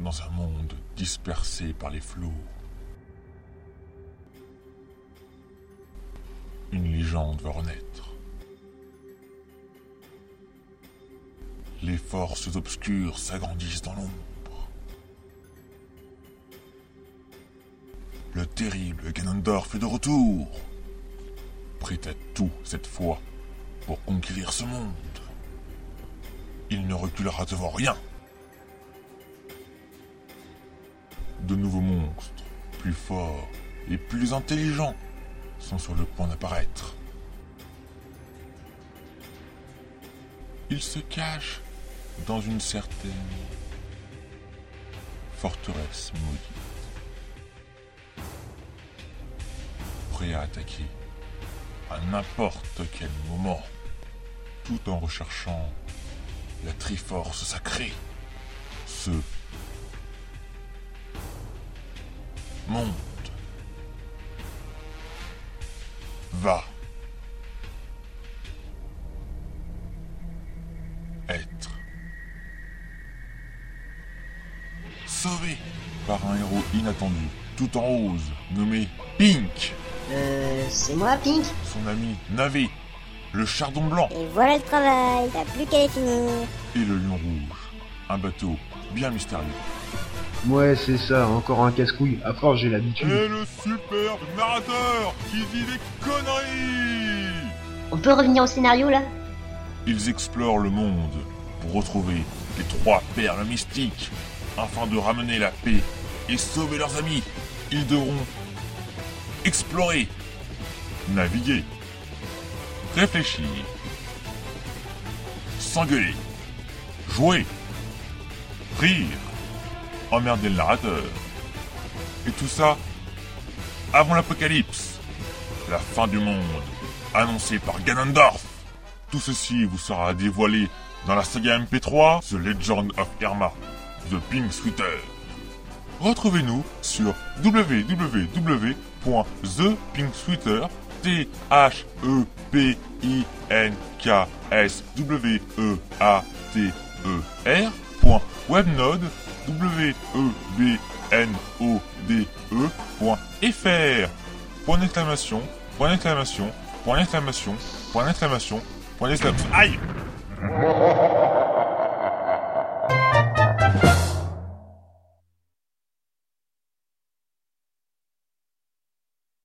dans un monde dispersé par les flots. Une légende va renaître. Les forces obscures s'agrandissent dans l'ombre. Le terrible Ganondorf est de retour, prêt à tout cette fois pour conquérir ce monde. Il ne reculera devant rien. De nouveaux monstres, plus forts et plus intelligents, sont sur le point d'apparaître. Ils se cachent dans une certaine forteresse maudite, prêts à attaquer à n'importe quel moment, tout en recherchant la Triforce sacrée. Ce monde va être sauvé par un héros inattendu, tout en rose, nommé Pink. C'est moi, Pink. Son ami Navé, le chardon blanc. Et voilà le travail, t'as plus qu'à les finir. Et le lion rouge, un bateau bien mystérieux. Ouais, c'est ça, encore un casse-couille. À force, j'ai l'habitude. Et le superbe narrateur qui dit des conneries. On peut revenir au scénario, là? Ils explorent le monde pour retrouver les 3 perles mystiques afin de ramener la paix et sauver leurs amis. Ils devront explorer, naviguer, réfléchir, s'engueuler, jouer, rire, emmerder le narrateur. Et tout ça avant l'apocalypse, la fin du monde, annoncée par Ganondorf. Tout ceci vous sera dévoilé dans la saga MP3 The Legend of Irma, The Pink Sweater. Retrouvez-nous sur www.thepinksweater, THEPINksweater.webnode.fr. Point d'exclamation, point d'exclamation, point d'exclamation, point d'exclamation, point d'exclamation. Aïe!